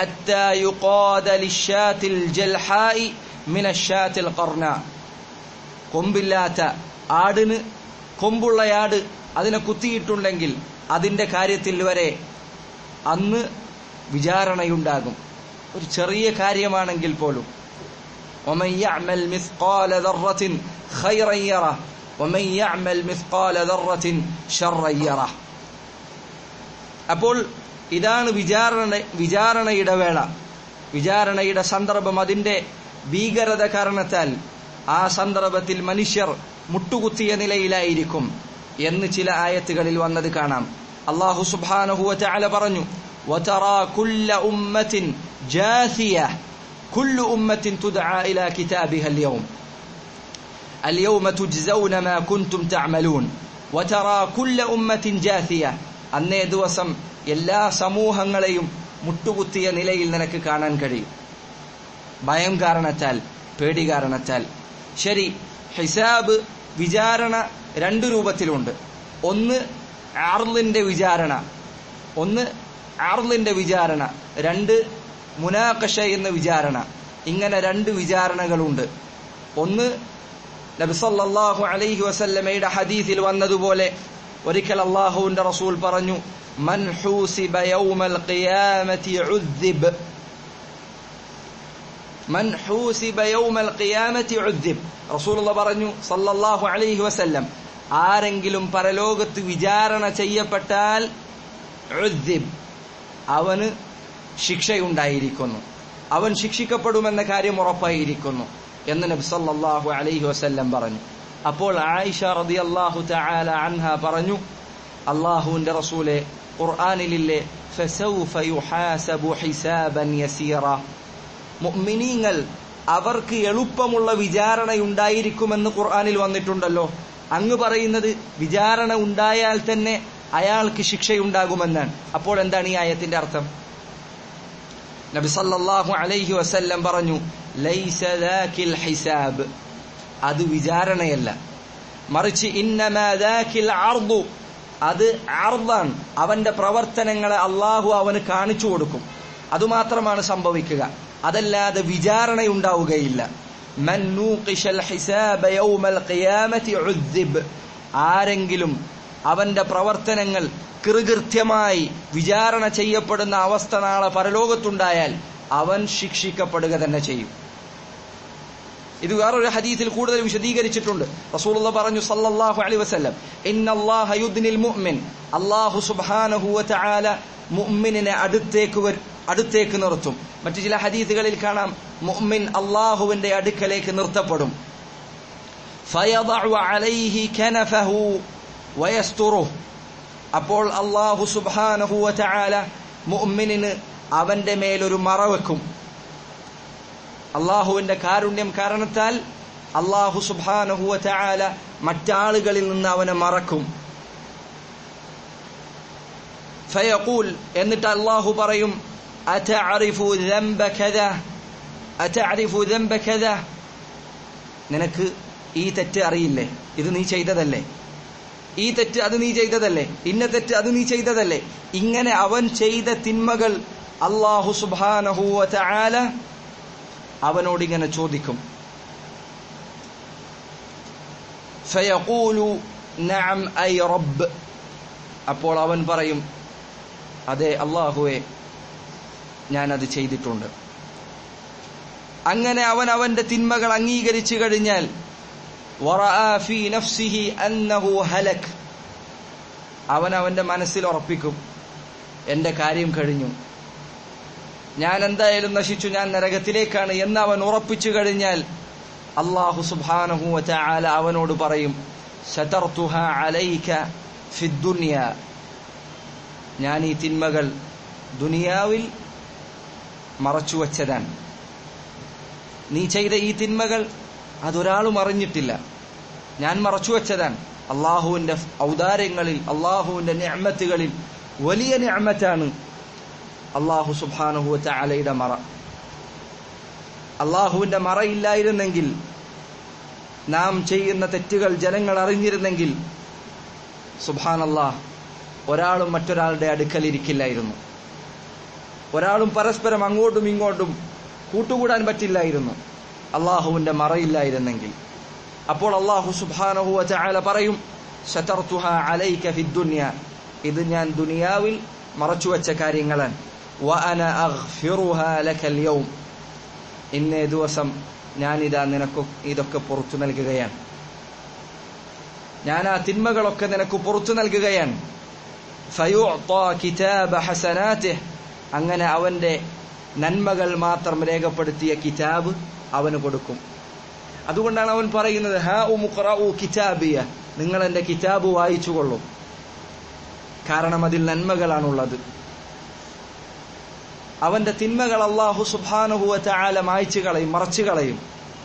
حتى يقاد للشاة الجلحاء من الشاة القرناء. കൊമ്പില്ലാത്ത ആടിന് കൊമ്പുള്ളയാട് അതിനെ കുത്തിയിട്ടുണ്ടെങ്കിൽ അതിന്റെ കാര്യത്തിൽ വരെ അന്ന് വിചാരണയുണ്ടാകും. ഒരു ചെറിയ കാര്യമാണെങ്കിൽ പോലും. ومن يعمل مثقال ذرة خيرا يره ومن يعمل مثقال ذرة شرا يره. അപ്പോൾ ഇതാണ് വിചാരണയുടെ വേള, വിചാരണയുടെ സന്ദർഭം. അതിന്റെ ഭീകരത കാരണത്താൽ ആ സന്ദർഭത്തിൽ മനുഷ്യർ മുട്ടുകുത്തിയ നിലയിലായിരിക്കും എന്ന് ചില ആയത്തുകളിൽ വന്നത് കാണാം. അല്ലാഹു സുബ്ഹാനഹു വ തആല പറഞ്ഞു, വതറാ കുല്ല ഉമ്മത്തിൻ ജാസിയ കുല്ലു ഉമ്മത്തിൻ തുദ്ആ ഇലാ കിതാബിഹാ اليوم تجزون ما كنتم تعملون. وترى كل أمة جاثية. അന്നേ ദിവസം എല്ലാ സമൂഹങ്ങളെയും മുട്ടുകുത്തിയ നിലയിൽ നിനക്ക് കാണാൻ കഴിയും, ഭയം കാരണത്താൽ, പേടി കാരണത്താൽ. ശരി, ഹിസാബ് വിചാരണ രണ്ട് രൂപത്തിലുണ്ട്. ഒന്ന് ആർളിന്റെ വിചാരണ, രണ്ട് മുനാഖശ എന്ന വിചാരണ. ഇങ്ങനെ രണ്ട് വിചാരണകളുണ്ട്. ഒന്ന് നബി സല്ലല്ലാഹു അലൈഹി വസല്ലമയുടെ ഹദീസിൽ വന്നതുപോലെ ഒരിക്കൽ അല്ലാഹുവിന്റെ റസൂൽ പറഞ്ഞു, മൻ ഹൂസിബ യൗമൽ ഖിയാമത്തി ഉദ്ദിബ്. മൻ ഹൂസിബ യൗമൽ ഖിയാമത്തി ഉദ്ദിബ്. റസൂലുള്ളാഹി പറഞ്ഞു സല്ലല്ലാഹു അലൈഹി വസല്ലം, ആരെങ്കിലും പരലോകത്ത് വിചാരണ ചെയ്യപ്പെട്ടാൽ ഉദ്ദിബ്, അവന് ശിക്ഷയുണ്ടായിരിക്കുന്നു, അവൻ ശിക്ഷിക്കപ്പെടുമെന്ന കാര്യം ഉറപ്പായിരിക്കുന്നു എന്ന് നബി സല്ലല്ലാഹു അലൈഹി വസല്ലം പറഞ്ഞു. അപ്പോൾ ആയിഷ റളിയല്ലാഹു തആല അൻഹ പറഞ്ഞു, അല്ലാഹുവിന്റെ റസൂലേ, ഖുർആനിലെ ഫസൗഫ യുഹാസബു ഹിസാബൻ യസീറ, മുഅ്മിനീങ്ങൾ അവർക്ക് എളുപ്പമുള്ള വിചാരണയുണ്ടായിരിക്കുമെന്ന് ഖുർആനിൽ വന്നിട്ടുണ്ടല്ലോ. അങ്ങ് പറയുന്നത് വിചാരണ ഉണ്ടായാൽ തന്നെ അയാൾക്ക് ശിക്ഷയുണ്ടാകുമെന്നാണ്. അപ്പോൾ എന്താണ് ഈ ആയത്തിന്റെ അർത്ഥം? നബി സല്ലല്ലാഹു അലൈഹി വസല്ലം പറഞ്ഞു, ലൈസ ദാകിൽ ഹിസാബ്, അത് വിചാരണയല്ല, മറിച്ച് ഇന്നമാ ദാകിൽ അർദു, അത് അർദാണ്. അവന്റെ പ്രവർത്തനങ്ങളെ അല്ലാഹു അവന് കാണിച്ചു കൊടുക്കും, അതുമാത്രമാണ് സംഭവിക്കുക, അതല്ലാതെ വിചാരണയുണ്ടാവുകയില്ല. മൻ നൂഖിശൽ ഹിസാബ യൗമൽ ഖിയാമത്തി ഉദ്ദിബ്, ആരെങ്കിലും അവന്റെ പ്രവർത്തനങ്ങൾ കൃത്യമായി വിചാരണ ചെയ്യപ്പെടുന്ന അവസ്ഥ നാളെ പരലോകത്തുണ്ടായാൽ അവൻ ശിക്ഷിക്കപ്പെടുക തന്നെ ചെയ്യും. ഇത് വേറൊരു ഹദീസിൽ കൂടുതൽ വിശദീകരിച്ചിട്ടുണ്ട്. റസൂലുള്ളാഹി പറഞ്ഞു സല്ലല്ലാഹു അലൈഹി വസല്ലം, ഇന്നല്ലാഹ യുദ്നിൽ മുഅ്മിൻ, അല്ലാഹു സുബ്ഹാനഹു വ തആല മുഅ്മിനിനെ അടുത്തേക്ക് നിർത്തും. മറ്റു ചില ഹദീസുകളിൽ കാണാം മുഅ്മിൻ അല്ലാഹുവിന്റെ അടുക്കലേക്ക് നിർത്തപ്പെടും. ഫയദഉ അലൈഹി കനഫഹു വയസ്തുറുഹു, അപ്പോൾ അല്ലാഹു സുബ്ഹാനഹു വ തആല മുഅ്മിനിന് അവന്റെ മേലൊരു മറ വെക്കും. അല്ലാഹുവിന്റെ കാരുണ്യം കാരണത്താൽ അല്ലാഹു സുബ്ഹാനഹു വ തആല മറ്റാളുകളിൽ നിന്ന് അവനെ മറക്കും. ഫയഖൂൽ, എന്നിട്ട് അല്ലാഹു പറയും, അതഅരിഫു ദംബ കദാ, അതഅരിഫു ദംബ കദാ, നിനക്ക് ഈ തെറ്റ് അറിയില്ലേ? ഇത് നീ ചെയ്തതല്ലേ? ഈ തെറ്റ് അത് നീ ചെയ്തതല്ലേ? ഇന്ന തെറ്റ് അത് നീ ചെയ്തതല്ലേ? ഇങ്ങനെ അവൻ ചെയ്ത തിന്മകൾ അല്ലാഹു സുബ്ഹാനഹു വ തആല അവനോട് ഇങ്ങനെ ചോദിക്കും. ഫയഖൂലു നഅം ഐ റബ്ബ്, അപ്പോൾ അവൻ പറയും, അതെ അല്ലാഹുവേ, ഞാനത് ചെയ്തിട്ടുണ്ട്. അങ്ങനെ അവൻ അവന്റെ തിന്മകൾ അംഗീകരിച്ചു കഴിഞ്ഞാൽ വറഅ ഫീ നഫ്സിഹി അന്നഹു ഹലക്, അവൻ അവന്റെ മനസ്സിൽ ഉറപ്പിക്കും, എന്റെ കാര്യം കഴിഞ്ഞു, ഞാൻ എന്തായാലും നശിച്ചു, ഞാൻ നരകത്തിലേക്കാണ് എന്ന് അവൻ ഉറപ്പിച്ചു കഴിഞ്ഞാൽ അല്ലാഹു സുബ്ഹാനഹു വ തആല അവനോട് പറയും, സതർതുഹാ അലൈക ഫിദ്ദുനിയ, ഞാൻ ഈ തിന്മകൾ ദുനിയാവിൽ മറച്ചു വച്ചതാണ്. നീ ചെയ്ത ഈ തിന്മകൾ അതൊരാളും അറിഞ്ഞിട്ടില്ല, ഞാൻ മറച്ചു വച്ചതാണ്. അള്ളാഹുവിന്റെ ഔദാര്യങ്ങളിൽ, അള്ളാഹുവിന്റെ നിഅമത്തുകളിൽ വലിയ നിഅമത്താണ് അള്ളാഹു സുബ്ഹാനഹു വ തആലയുടെ മറ. അള്ളാഹുവിന്റെ മറയില്ലായിരുന്നെങ്കിൽ, നാം ചെയ്യുന്ന തെറ്റുകൾ ജനങ്ങൾ അറിഞ്ഞിരുന്നെങ്കിൽ, സുബ്ഹാനല്ലാഹ്, ഒരാളും മറ്റൊരാളുടെ അടുക്കലിരിക്കില്ലായിരുന്നു. ഒരാളും പരസ്പരം അങ്ങോട്ടും ഇങ്ങോട്ടും കൂട്ടുകൂടാൻ പറ്റില്ലായിരുന്നു അള്ളാഹുവിന്റെ മറയില്ലായിരുന്നെങ്കിൽ. അപ്പോൾ അള്ളാഹു സുബ്ഹാനഹു വ തആല പറയും, സതർതുഹാ അലൈക ഫിദ്ദുനിയ, ഇത് ഞാൻ ദുനിയാവിൽ മറച്ചുവെച്ച കാര്യങ്ങളാണ്. വഅന അഗ്ഫിറുഹാ ലകൽ യൗം, ഇന്നേ ദിവസം ഞാനിതാ നിനക്ക് ഇതൊക്കെ പുറത്തു നൽകുകയാണ്, ഞാൻ ആ തിന്മകളൊക്കെ നിനക്ക് പുറത്തു നൽകുകയാണ്. ഫയുഅ്താ കിതാബ ഹസനാതിഹി, അങ്ങനെ അവന്റെ നന്മകൾ മാത്രം രേഖപ്പെടുത്തിയ കിതാബ് അവന് കൊടുക്കും. അതുകൊണ്ടാണ് അവൻ പറയുന്നത്, ഹാ ഉഖ്റഉ കിതാബിയ, നിങ്ങൾ എന്റെ കിതാബ് വായിച്ചുകൊള്ളൂ, കാരണം അതിൽ നന്മകളാണുള്ളത്. അവന്റെ തിന്മകൾ അല്ലാഹു സുബ്ഹാനഹു വ തആല മായ്ച്ചു കളയും, മറച്ചു കളയും.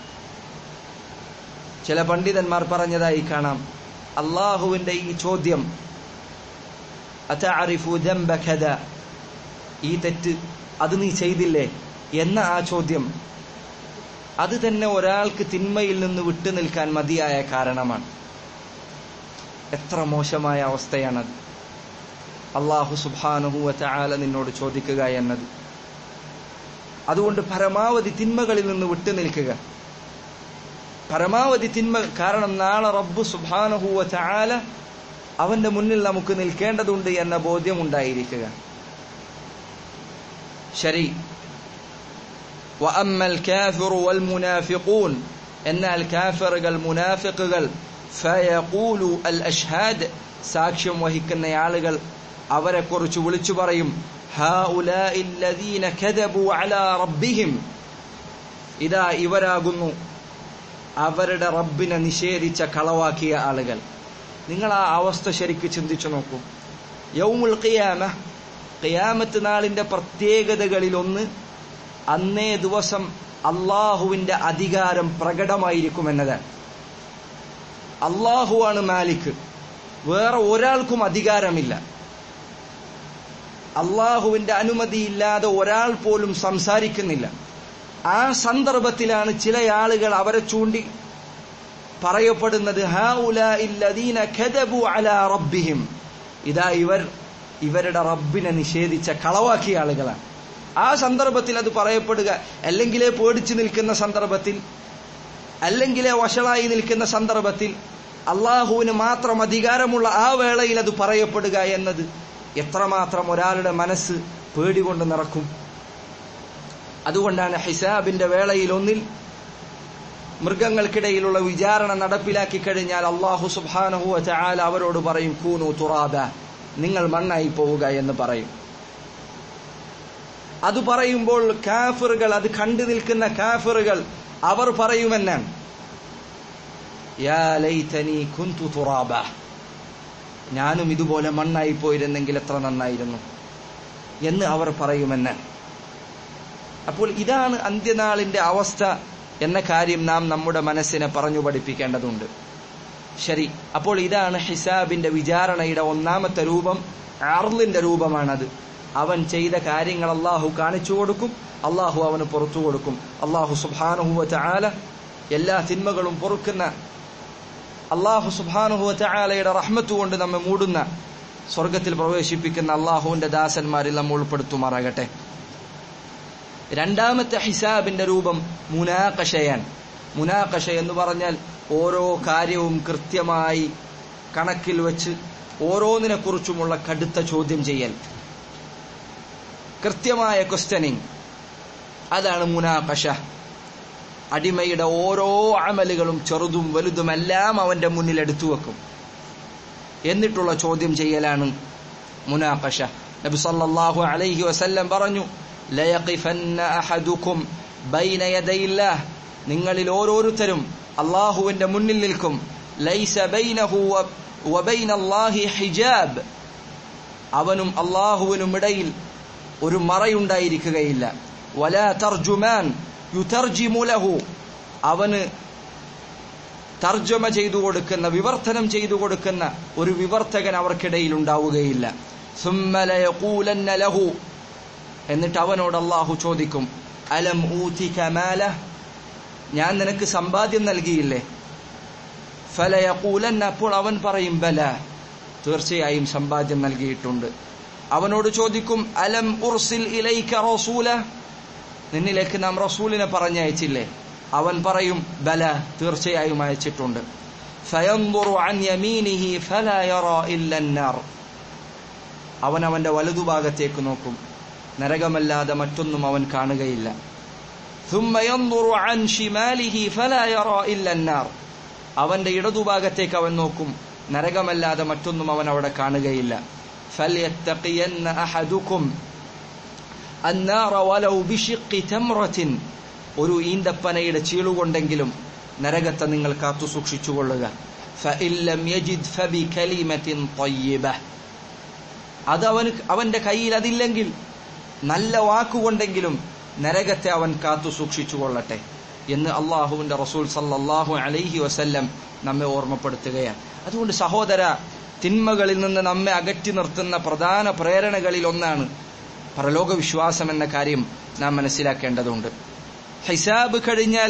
ചില പണ്ഡിതന്മാർ പറഞ്ഞതായി കാണാം, അള്ളാഹുവിന്റെ ഈ ചോദ്യം, അതഅരിഫു ദംബ കദാ, ഈ തെറ്റ് അത് നീ ചെയ്തില്ലേ എന്ന ആ ചോദ്യം, അത് തന്നെ ഒരാൾക്ക് തിന്മയിൽ നിന്ന് വിട്ടു നിൽക്കാൻ മതിയായ കാരണമാണ്. എത്ര മോശമായ അവസ്ഥയാണത്. അല്ലാഹു സുബ്ഹാനഹു വ തആല നിന്നോട് ചോദിക്കുക എന്നത്. അതുകൊണ്ട് പരമാവധി തിന്മകളിൽ നിന്ന് വിട്ടു നിൽക്കുക, പരമാവധി തിന്മ. കാരണം നാളെ റബ്ബ് സുബ്ഹാനഹു വ തആല അവന്റെ മുന്നിൽ നമുക്ക് നിൽക്കേണ്ടതുണ്ട് എന്ന ബോധ്യം ഉണ്ടായിരിക്കുക. ശരി. വഅമ്മൽ കാഫിറു വൽ മുനാഫിഖൂൻ, എന്നാൽ കാഫിറുകൾ മുനാഫിഖുകൾ, ഫയഖൂലു അൽ അഷ്ഹാദ്, സാക്ഷ്യം വഹിക്കുന്ന ആളുകൾ അവരെ കുറിച്ച് വിളിച്ചു പറയും, ഹൗലാഇ അല്ലദീന കദബു അലാ റബ്ബിഹിം, ഇതാ ഇവരാകുന്നു അവരുടെ റബ്ബിനെ നിഷേധിച്ച കളവാക്കിയ ആളുകൾ. നിങ്ങൾ ആ അവസ്ഥ ശരിക്ക് ചിന്തിച്ചു നോക്കൂ. യൗമുൽ ഖിയാമ, ഖിയാമത്ത് നാളിന്റെ പ്രത്യേകതകളിൽ ഒന്ന്, അന്നേ ദിവസം അള്ളാഹുവിന്റെ അധികാരം പ്രകടമായിരിക്കുമെന്നതാണ്. അള്ളാഹുവാണ് മാലിക്, വേറെ ഒരാൾക്കും അധികാരമില്ല. അള്ളാഹുവിന്റെ അനുമതിയില്ലാതെ ഒരാൾ പോലും സംസാരിക്കുന്നില്ല. ആ സന്ദർഭത്തിലാണ് ചില ആളുകൾ അവരെ ചൂണ്ടി പറയപ്പെടുന്നത്, ഹൗലാഇ അല്ലദീന കദബു അലാ റബ്ബിഹിം, ഇതാ ഇവരുടെ റബ്ബിനെ നിഷേധിച്ച കളവാക്കിയ ആളുകളാണ്. ആ സന്ദർഭത്തിൽ അത് പറയപ്പെടുക, അല്ലെങ്കിലേ പേടിച്ചു നിൽക്കുന്ന സന്ദർഭത്തിൽ, അല്ലെങ്കിലേ വഷളായി നിൽക്കുന്ന സന്ദർഭത്തിൽ, അള്ളാഹുവിന് മാത്രം അധികാരമുള്ള ആ വേളയിൽ അത് പറയപ്പെടുക എന്നത് എത്രമാത്രം ഒരാളുടെ മനസ്സ് പേടികൊണ്ട് നിറക്കും. അതുകൊണ്ടാണ് ഹിസാബിന്റെ വേളയിൽ ഒന്നിൽ മൃഗങ്ങൾക്കിടയിലുള്ള വിചാരണ നടപ്പിലാക്കി കഴിഞ്ഞാൽ അല്ലാഹു സുബ്ഹാനഹു വ തആല അവരോട് പറയും, കൂനു തുറാബ, നിങ്ങൾ മണ്ണായി പോവുക എന്ന് പറയും. അത് പറയുമ്പോൾ കാഫിറുകൾ, അത് കണ്ടു നിൽക്കുന്ന കാഫിറുകൾ അവർ പറയുമെന്നാണ്, യാ ലൈതനി കുന്തു തുറാബ, ഞാനും ഇതുപോലെ മണ്ണായി പോയിരുന്നെങ്കിൽ എത്ര നന്നായിരുന്നു എന്ന് അവർ പറയുമെന്നാണ്. അപ്പോൾ ഇതാണ് അന്ത്യനാളിന്റെ അവസ്ഥ എന്ന കാര്യം നാം നമ്മുടെ മനസ്സിനെ പറഞ്ഞു പഠിപ്പിക്കേണ്ടതുണ്ട്. ശരി. അപ്പോൾ ഇതാണ് ഹിസാബിന്റെ വിചാരണയുടെ ഒന്നാമത്തെ രൂപം, അർളിന്റെ രൂപമാണത്. അവൻ ചെയ്ത കാര്യങ്ങൾ അള്ളാഹു കാണിച്ചു കൊടുക്കും, അള്ളാഹു അവന് പുറത്തു കൊടുക്കും. അള്ളാഹു സുബ്ഹാനഹു വ തആല എല്ലാ തിന്മകളും പൊറുക്കുന്ന, അള്ളാഹു സുബ്ഹാനഹു വ തആലയുടെ റഹ്മത്ത് കൊണ്ട് നമ്മെ മൂടുന്ന, സ്വർഗത്തിൽ പ്രവേശിപ്പിക്കുന്ന അള്ളാഹുവിന്റെ ദാസന്മാരിൽ നമ്മൾ ഉൾപ്പെടുത്തുമാറാകട്ടെ. രണ്ടാമത്തെ ഹിസാബിന്റെ രൂപം മുനാഖശയാണ്. മുനാഖശ എന്ന് പറഞ്ഞാൽ ഓരോ കാര്യവും കൃത്യമായി കണക്കിൽ വെച്ച് ഓരോന്നിനെ കുറിച്ചുമുള്ള കടുത്ത ചോദ്യം ചെയ്യൽ, കൃത്യമായ ക്വസ്റ്റ്യനിങ്, അതാണ് മുനാഖശ. അടിമയുടെ ഓരോ അമലുകളും ചെറുതും വലുതും എല്ലാം അവന്റെ മുന്നിൽ എടുത്തു വെക്കും, എന്നിട്ടുള്ള ചോദ്യം ചെയ്യലാണ് മുനാഖശ. നബി സല്ലല്ലാഹു അലൈഹി വസല്ലം പറഞ്ഞു, ലയഖിഫന്ന അഹദുക്കും ബൈന യദൈല്ലാഹ്, നിങ്ങളിൽ ഓരോരുത്തരും അല്ലാഹുവിന്റെ മുന്നിൽ നിൽക്കും. ലൈസ ബൈനഹു വബൈനല്ലാഹി ഹിജാബ്, അവനും അല്ലാഹുവിനും ഇടയിൽ ഒരു മറയുണ്ടായിരിക്കുകയില്ല. വലാ തർജുമാൻ യുതർജിമു ലഹു, അവന് തർജമ ചെയ്തു കൊടുക്കുന്ന, വിവർത്തനം ചെയ്തു കൊടുക്കുന്ന ഒരു വിവർത്തകൻ അവർക്കിടയിൽ ഉണ്ടാവുകയില്ല. സുമ്മ ലയഖൂലന്ന ലഹു, എന്നിട്ട് അവനോട് അല്ലാഹു ചോദിക്കും, അലം ഊതിക മാല, ഞാൻ നിനക്ക് സമ്പാദ്യം നൽകിയില്ലേ? ഫലയഖൂലന്ന, അപ്പോൾ അവൻ പറയും, ബല, തീർച്ചയായും സമ്പാദ്യം നൽകിയിട്ടുണ്ട്. അവനോട് ചോദിക്കും, അലം ഉർസിൽ ഇലൈക റസൂല, നിന്നിലേക്ക് നാം റസൂലിനെ പറഞ്ഞയച്ചില്ലേ? അവൻ പറയും, ബല, തീർച്ചയായും അയച്ചിട്ടുണ്ട്. ഫയൻദുറു അൻ യമീനിഹി ഫലാ യറാ ഇല്ല അന്നാർ, അവൻ അവന്റെ വലതുഭാഗത്തേക്ക് നോക്കും, നരകമല്ലാതെ മറ്റൊന്നും അവൻ കാണുകയില്ല. ثم ينظر عن شماله فلا يرى إلا النار, അവന്റെ ഇടതുഭാഗത്തേക്ക് അവൻ നോക്കും, നരകമല്ലാതെ മറ്റൊന്നും അവൻ അവിടെ കാണുകയില്ല. فليتقين أحدكم النار ولو بشق تمرة, ഒരു ഈന്തപ്പനയുടെ ചീളുകൊണ്ടെങ്കിലും നരകത്തെ നിങ്ങൾ കാത്തു സൂക്ഷിച്ചുകൊള്ളുക. فإن لم يجد فبكلمة طيبة, അത് അവന്റെ കയ്യിൽ അതില്ലെങ്കിൽ നല്ല വാക്കുകൊണ്ടെങ്കിലും നരകത്തെ അവൻ കാത്തു സൂക്ഷിച്ചുകൊള്ളട്ടെ എന്ന് അള്ളാഹുവിന്റെ റസൂൽ സല്ലല്ലാഹു അലൈഹി വസല്ലം നമ്മെ ഓർമ്മപ്പെടുത്തുകയാണ്. അതുകൊണ്ട് സഹോദര, തിന്മകളിൽ നിന്ന് നമ്മെ അകറ്റി നിർത്തുന്ന പ്രധാന പ്രേരണകളിൽ ഒന്നാണ് പരലോക വിശ്വാസം എന്ന കാര്യം നാം മനസ്സിലാക്കേണ്ടതുണ്ട്. ഹിസാബ് കഴിഞ്ഞാൽ,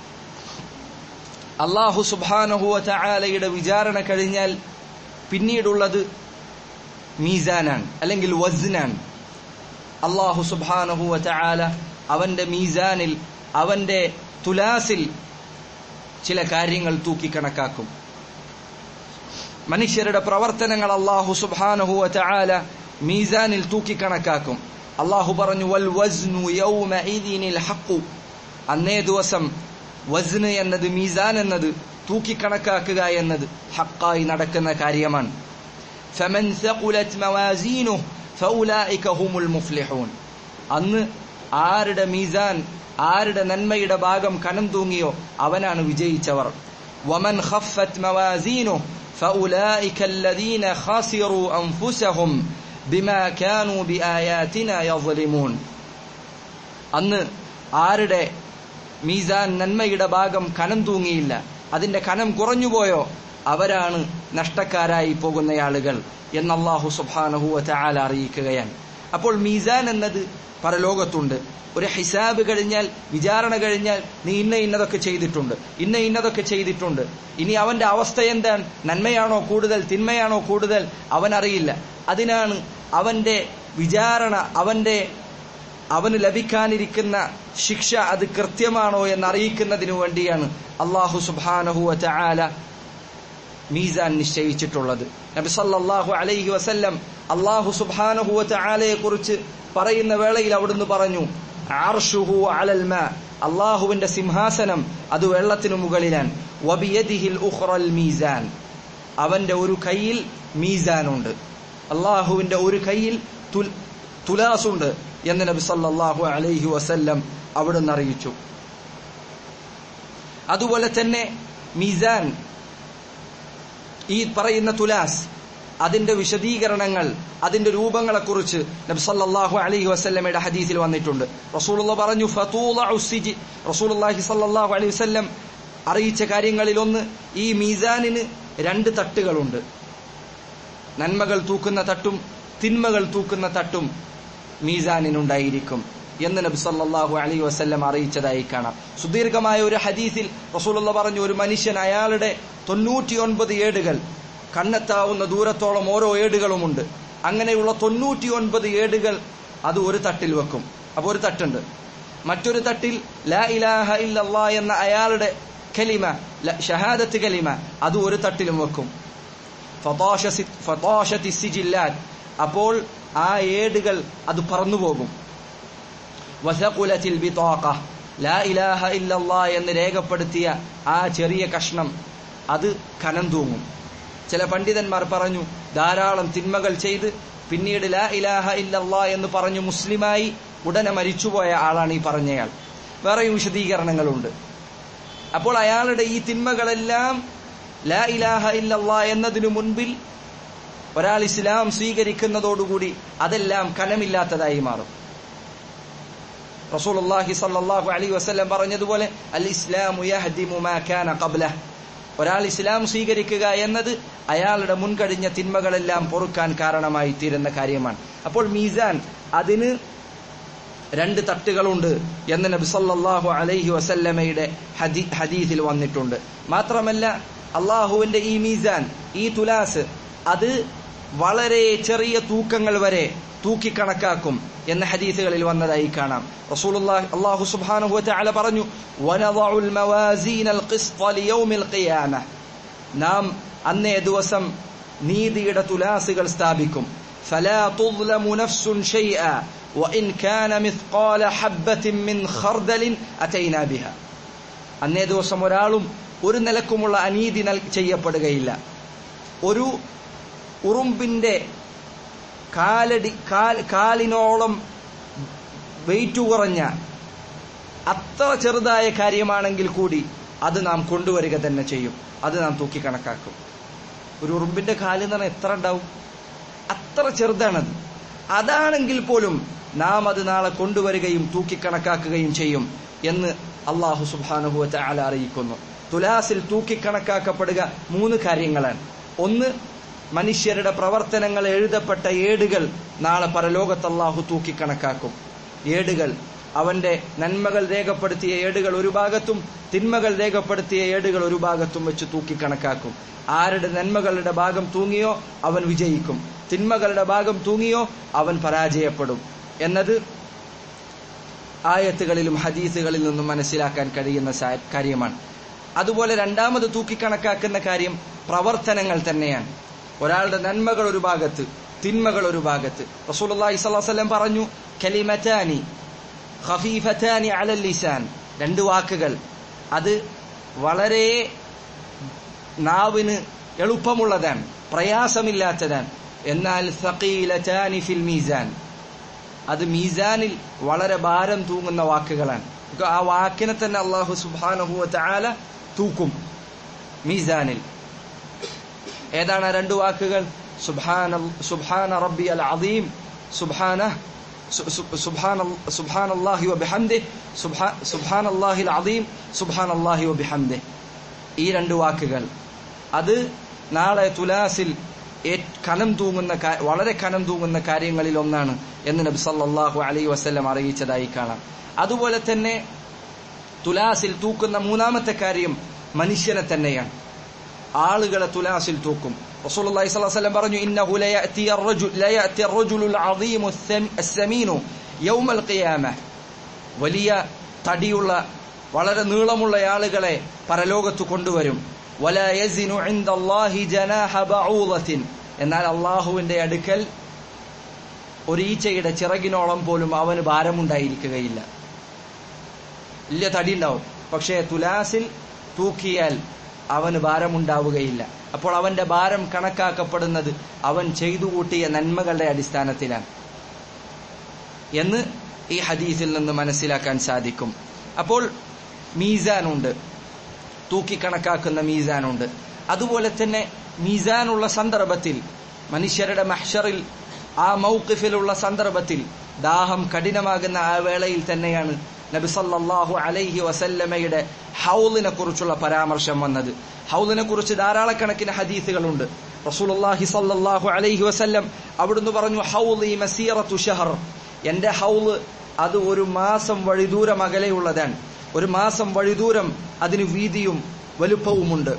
അല്ലാഹു സുബ്ഹാനഹു വ തആലയുടെ വിചാരണ കഴിഞ്ഞാൽ പിന്നീടുള്ളത് മീസാനാണ്, അല്ലെങ്കിൽ വസ്നാണ്. അല്ലാഹു സുബ്ഹാനഹു വ തആല അവന്റെ മീസാനിൽ, അവന്റെ തുലാസിൽ ചില കാര്യങ്ങൾ തൂക്കിക്കണക്കാക്കും. മനുഷ്യരുടെ പ്രവർത്തനങ്ങൾ അല്ലാഹു സുബ്ഹാനഹു വ തആല മീസാനിൽ തൂക്കിക്കണക്കാക്കും. അല്ലാഹു പറഞ്ഞു, വൽ വസ്നു യൗമഇദിനിൽ ഹഖ്, അന്നേ ദിവസം വസ്ന് എന്നത്, മീസാൻ എന്നത്, തൂക്കിക്കണക്കാക്കുക എന്നത് ഹഖായി നടക്കുന്ന കാര്യമാണ്. ഫമൻ സഖുലത് മവാസീനുഹു ഫൗലൈക ഹുമുൽ മുഫ്ലിഹൂൻ, അന്ന് ആരുടെ മീസാൻ, ആരുടെ നന്മയുടെ ഭാഗം കനം തൂങ്ങിയോ അവനാണ് വിജയിച്ചവർ. വമൻ ഖഫ്ഫത് മവാസീനുഹു ഫൗലൈക അല്ലദീന ഖസിറു അൻഫുസഹും ബിമാ കാനൂ ബിആയാതിനാ യസ്ലിമൂൻ, അന്ന് ആരുടെ മീസാൻ, നന്മയുടെ ഭാഗം കനം തൂങ്ങിയില്ല, അതിന്റെ കനം കുറഞ്ഞുപോയോ അവരാണ് നഷ്ടക്കാരായി പോകുന്ന ആളുകൾ എന്ന് അല്ലാഹു സുബ്ഹാനഹു വ തആല അറിയിക്കുകയാണ്. അപ്പോൾ മീസാൻ എന്നത് പരലോകത്തുണ്ട്. ഒരു ഹിസാബ് കഴിഞ്ഞാൽ, വിചാരണ കഴിഞ്ഞാൽ, നീ ഇന്നതൊക്കെ ചെയ്തിട്ടുണ്ട്, ഇന്നതൊക്കെ ചെയ്തിട്ടുണ്ട്, ഇനി അവന്റെ അവസ്ഥ എന്താണ്, നന്മയാണോ കൂടുതൽ, തിന്മയാണോ കൂടുതൽ, അവനറിയില്ല. അതിനാണ് അവന്റെ വിചാരണ, അവന് ലഭിക്കാനിരിക്കുന്ന ശിക്ഷ അത് കൃത്യമാണോ എന്നറിയിക്കുന്നതിനു വേണ്ടിയാണ് അല്ലാഹു സുബ്ഹാനഹു വ തആല മീസാൻ നിശ്ചയിച്ചിട്ടുള്ളത്. നബി സല്ലല്ലാഹു അലൈഹി വസല്ലം അല്ലാഹു സുബ്ഹാനഹു വ തആലയെ കുറിച്ച് പറയുന്ന വേളയിൽ അവിടുന്ന് പറഞ്ഞു, അർശുഹു അലൽ മാ, അല്ലാഹുവിന്റെ സിംഹാസനം അത് വെള്ളത്തിനു മുകളിലാണ്. വബിയദിഹിൽ ഉഖ്റൽ മീസാൻ, അവന്റെ ഒരു കയ്യിൽ മീസാനുണ്ട്, അല്ലാഹുവിന്റെ ഒരു കയ്യിൽ തുലാസുണ്ട് എന്ന് നബി സല്ലല്ലാഹു അലൈഹി വസല്ലം അവിടുന്ന് അറിയിച്ചു. അതുപോലെ തന്നെ മീസാൻ, ഈ പറയുന്ന തുലാസ്, അതിന്റെ വിശദീകരണങ്ങൾ, അതിന്റെ രൂപങ്ങളെക്കുറിച്ച് നബി സല്ലല്ലാഹു അലൈഹി വസല്ലമയുടെ ഹദീസിൽ വന്നിട്ടുണ്ട്. റസൂലുള്ളാഹി പറഞ്ഞു, ഫതൂളഉ സിജ്, റസൂലുള്ളാഹി സല്ലല്ലാഹു അലൈഹി വസല്ലം അറിയിച്ച കാര്യങ്ങളിൽ ഒന്ന്, ഈ മീസാനിന് 2 തട്ടുകളുണ്ട്. നന്മകൾ തൂക്കുന്ന തട്ടും തിന്മകൾ തൂക്കുന്ന തട്ടും മീസാനിനുണ്ടായിരിക്കും എന്ന് നബി സല്ലല്ലാഹു അലൈഹി വസല്ലം അറിയിച്ചതായി കാണാം. സുദീർഘമായ ഒരു ഹദീസിൽ റസൂലുള്ളാഹി പറഞ്ഞു, ഒരു മനുഷ്യൻ, അയാളുടെ 99 ഏടുകൾ, കണ്ണെത്താവുന്ന ദൂരത്തോളം ഓരോ ഏടുകളുമുണ്ട്. അങ്ങനെയുള്ള 99 ഏടുകൾ അത് ഒരു തട്ടിൽ വെക്കും. അപ്പോൾ ഒരു തട്ടുണ്ട്. മറ്റൊരു തട്ടിൽ ലാ ഇലാഹ ഇല്ലല്ലാഹ് എന്ന അയാളുടെ കലിമ, ഷഹാദത്ത് കലിമ, അത് ഒരു തട്ടിലും വെക്കും. ഫതാശതി സിജില്ലാത്ത്, അപ്പോൾ ആ ഏടുകൾ അത് പറന്നുപോകും. വസഖുലതിൽ ബിതാഖ, ലാ ഇലാഹ ഇല്ലല്ലാഹ് എന്ന് രേഖപ്പെടുത്തിയ ആ ചെറിയ കഷ്ണം അത് കനം തൂങ്ങും. ചില പണ്ഡിതന്മാർ പറഞ്ഞു, ധാരാളം തിന്മകൾ ചെയ്ത് പിന്നീട് ലാ ഇലാഹ ഇല്ലല്ലാഹ് എന്ന് പറഞ്ഞു മുസ്ലിമായി ഉടനെ മരിച്ചുപോയ ആളാണ് ഈ പറഞ്ഞയാൾ. വേറെയും വിശദീകരണങ്ങളുണ്ട്. അപ്പോൾ അയാളുടെ ഈ തിന്മകളെല്ലാം ലാ ഇലാഹ ഇല്ലല്ലാഹ് എന്നതിനു മുൻപിൽ ഒരാൾ ഇസ്ലാം സ്വീകരിക്കുന്നതോടുകൂടി അതെല്ലാം കനമില്ലാത്തതായി മാറും. റസൂലുള്ളാഹി സ്വല്ലല്ലാഹു അലൈഹി വസല്ലം പറഞ്ഞതുപോലെ, അൽ ഇസ്ലാമു യഹ്ദിമു മാ കാന ഖബ്ലഹ്, ഒരാൾ ഇസ്ലാം സ്വീകരിക്കുക എന്നത് അയാളുടെ മുൻകഴിഞ്ഞ തിന്മകളെല്ലാം പൊറുക്കാൻ കാരണമായി തീരുന്ന കാര്യമാണ്. അപ്പോൾ മീസാൻ, അതിന് 2 തട്ടുകളുണ്ട് എന്ന് നബി സല്ലല്ലാഹു അലൈഹി വസല്ലമയുടെ ഹദീസിൽ വന്നിട്ടുണ്ട്. മാത്രമല്ല അള്ളാഹുവിന്റെ ഈ മീസാൻ, ഈ തുലാസ്, അത് വളരെ ചെറിയ തൂക്കങ്ങൾ വരെ തൂക്കിക്കണക്കാക്കും എന്ന ഹദീസുകളിൽ വന്നതായി കാണാം. റസൂലുള്ളാഹി അല്ലാഹു സുബ്ഹാനഹു വതആല പറഞ്ഞു, വനദഉൽ മവാസീനൽ ഖിസ്ത ലിയൗമിൽ ഖിയാമ, നാം അന്നേ ദിവസം നീതിയുടെ തുലാസുകൾ സ്ഥാപിക്കും. ഫലാ തുദ്ലമു നഫ്സുൻ ഷൈഅ വഇൻ കാന മിസ്ഖാല ഹബ്ബത്തിൻ മിൻ ഖർദലിൻ അതൈനാ ബിഹ. അന്നേ ദിവസം ഒരാളും ഒരു നിലക്കുമുള്ള അനീതി ചെയ്യപ്പെടുകയില്ല. ഒരു ഉറുമ്പിന്റെ കാലിനോളം വെയിറ്റ് കുറഞ്ഞ അത്ര ചെറുതായ കാര്യമാണെങ്കിൽ കൂടി അത് നാം കൊണ്ടുവരിക തന്നെ ചെയ്യും. അത് നാം തൂക്കിക്കണക്കാക്കും. ഒരു ഉറുമ്പിന്റെ കാല് എന്ന് പറഞ്ഞാൽ എത്ര ഉണ്ടാവും? അത്ര ചെറുതാണത്. അതാണെങ്കിൽ പോലും നാം അത് നാളെ കൊണ്ടുവരികയും തൂക്കിക്കണക്കാക്കുകയും ചെയ്യും എന്ന് അല്ലാഹു സുബ്ഹാനഹു വതആല അറിയിക്കുന്നു. തുലാസിൽ തൂക്കിക്കണക്കാക്കപ്പെടുക 3 കാര്യങ്ങളാണ്. ഒന്ന്, മനുഷ്യരുടെ പ്രവർത്തനങ്ങൾ എഴുതപ്പെട്ട ഏടുകൾ നാളെ പരലോകത്ത് അല്ലാഹു തൂക്കിക്കണക്കാക്കും. ഏടുകൾ, അവന്റെ നന്മകൾ രേഖപ്പെടുത്തിയ ഏടുകൾ ഒരു ഭാഗത്തും തിന്മകൾ രേഖപ്പെടുത്തിയ ഏടുകൾ ഒരു ഭാഗത്തും വെച്ച് തൂക്കിക്കണക്കാക്കും. ആരുടെ നന്മകളുടെ ഭാഗം തൂങ്ങിയോ അവൻ വിജയിക്കും, തിന്മകളുടെ ഭാഗം തൂങ്ങിയോ അവൻ പരാജയപ്പെടും എന്നത് ആയത്തുകളിലും ഹദീസുകളിൽ നിന്നും മനസ്സിലാക്കാൻ കഴിയുന്ന കാര്യമാണ്. അതുപോലെ രണ്ടാമത് തൂക്കിക്കണക്കാക്കുന്ന കാര്യം പ്രവർത്തനങ്ങൾ തന്നെയാണ്. ഒരാളുടെ നന്മകൾ ഒരു ഭാഗത്ത്, തിന്മകൾ ഒരു ഭാഗത്ത്. റസൂലുള്ളാഹി സ്വല്ലല്ലാഹു അലൈഹി വസല്ലം പറഞ്ഞു, കലിമതാനി ഖഫീഫതാനി അലൽ ലിസാൻ, 2 വാക്കുകൾ, അത് വളരെ നാവിന് എളുപ്പമുള്ളതാണ്, പ്രയാസമില്ലാത്തതാണ്. എന്നാൽ സഖീലതാനി ഫിൽ മീസാൻ, അത് മീസാനിൽ വളരെ ഭാരം തൂങ്ങുന്ന വാക്കുകളാണ്. ആ വാക്കിനെ തന്നെ അല്ലാഹു സുബ്ഹാനഹു വതആല തൂക്കും മീസാനിൽ. ഏതാണ് ആ 2 വാക്കുകൾ? സുബ്ഹാന റബ്ബിയൽ അദീം, സുബ്ഹാനല്ലാഹി വബിഹംദിഹി, സുബ്ഹാനല്ലാഹിൽ അദീം, സുബ്ഹാനല്ലാഹി വബിഹംദിഹി. ഈ 2 വാക്കുകൾ അത് നാളെ തുലാസിൽ വളരെ കനം തൂങ്ങുന്ന കാര്യങ്ങളിൽ ഒന്നാണ് എന്ന് നബി സല്ലല്ലാഹു അലൈഹി വസല്ലം അറിയിച്ചതായി കാണാം. അതുപോലെ തന്നെ തുലാസിൽ തൂക്കുന്ന 3ാമത്തെ കാര്യം മനുഷ്യനെ തന്നെയാണ്. ആളുകളെ തുലാസിൽ തൂക്കും. റസൂലുള്ളാഹി സ്വല്ലല്ലാഹു അലൈഹി വസല്ലം പറഞ്ഞു, ഇന്നഹു ലയഅതി അർ-റജുലുൽ അദീമു അസ്-സമീനു യൗമൽ ഖിയാമ, വലിയ തടിയുള്ള വളരെ നീളമുള്ള ആളുകളെ പരലോകത്ത് കൊണ്ടുവരും. വലാ യസിനു ഇൻദല്ലാഹി ജനാഹ ബഊദത്തിൻ, എന്നാൽ അല്ലാഹുവിന്റെ അടുക്കൽ ഒരു ഈച്ചയുടെ ചിറകിനോളം പോലും അവന് ഭാരമുണ്ടായിരിക്കുകയില്ല. വലിയ തടി ഉണ്ടാവും, പക്ഷേ തുലാസിൽ തൂക്കിയാൽ അവന് ഭാരമുണ്ടാവുകയില്ല. അപ്പോൾ അവന്റെ ഭാരം കണക്കാക്കപ്പെടുന്നത് അവൻ ചെയ്തു കൂട്ടിയ നന്മകളുടെ അടിസ്ഥാനത്തിലാണ് എന്ന് ഈ ഹദീസിൽ നിന്ന് മനസ്സിലാക്കാൻ സാധിക്കും. അപ്പോൾ മീസാനുണ്ട്, തൂക്കിക്കണക്കാക്കുന്ന മീസാനുണ്ട്. അതുപോലെ തന്നെ മീസാനുള്ള സന്ദർഭത്തിൽ, മനുഷ്യരുടെ മഹ്ശറിൽ ആ മൗഖിഫിലുള്ള സന്ദർഭത്തിൽ, ദാഹം കഠിനമാകുന്ന ആ വേളയിൽ തന്നെയാണ് നബി സല്ലല്ലാഹു അലൈഹി വസല്ലമയുടെ ഹൗളിനെ കുറിച്ചുള്ള പരാമർശം വന്നത്. ഹൗളിനെ കുറിച്ച് ധാരാളക്കണക്കിന് ഹദീസുകളുണ്ട്. റസൂലുള്ളാഹി സല്ലല്ലാഹു അലൈഹി വസല്ലം അവിടുന്ന് പറഞ്ഞു, ഹൗളി മസീറത്തു ഷഹർ, എന്റെ ഹൗള് അത് 1 മാസം വഴിദൂരം അകലെയുള്ളതാണ്. 1 മാസം വഴിദൂരം അതിന് വീതിയും വലുപ്പവുമുണ്ട്.